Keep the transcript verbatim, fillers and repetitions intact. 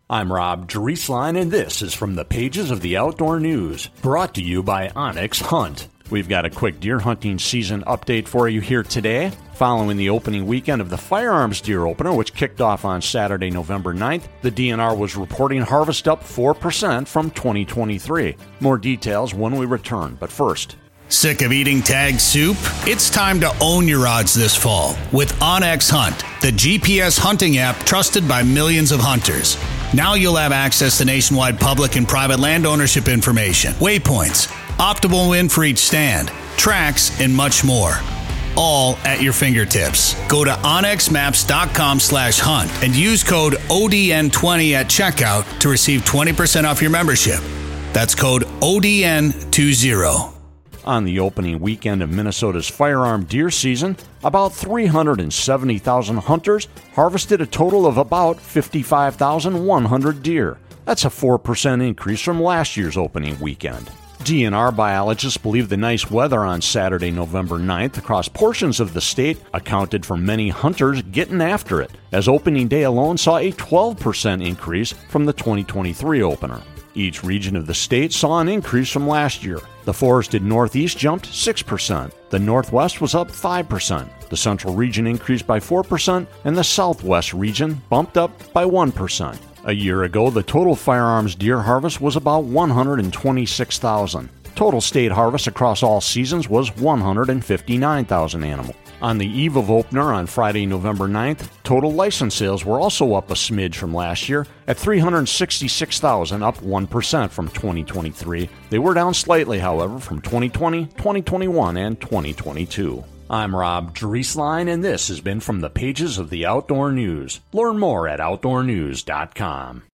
I'm Rob Drieslein, and this is from the pages of the Outdoor News, brought to you by Onyx Hunt. We've got a quick deer hunting season update for you here today. Following the opening weekend of the Firearms Deer Opener, which kicked off on Saturday, November ninth, the D N R was reporting harvest up four percent from twenty twenty-three. More details when we return, but first... Sick of eating tag soup? It's time to own your odds this fall with OnX Hunt, the G P S hunting app trusted by millions of hunters. Now you'll have access to nationwide public and private land ownership information, waypoints, optimal win for each stand, tracks, and much more. All at your fingertips. Go to onxmaps.com slash hunt and use code O D N twenty at checkout to receive twenty percent off your membership. That's code O D N twenty. On the opening weekend of Minnesota's firearm deer season, about three hundred seventy thousand hunters harvested a total of about fifty-five thousand one hundred deer. That's a four percent increase from last year's opening weekend. D N R biologists believe the nice weather on Saturday, November ninth across portions of the state accounted for many hunters getting after it, as opening day alone saw a twelve percent increase from the twenty twenty-three opener. Each region of the state saw an increase from last year. The forested Northeast jumped six percent. The Northwest was up five percent. The Central region increased by four percent, and the Southwest region bumped up by one percent. A year ago, the total firearms deer harvest was about one hundred twenty-six thousand. Total state harvest across all seasons was one hundred fifty-nine thousand animals. On the eve of opener on Friday, November ninth, total license sales were also up a smidge from last year at three hundred sixty-six thousand, up one percent from twenty twenty-three. They were down slightly, however, from twenty twenty, twenty twenty-one, and twenty twenty-two. I'm Rob Drieslein, and this has been from the pages of the Outdoor News. Learn more at outdoor news dot com.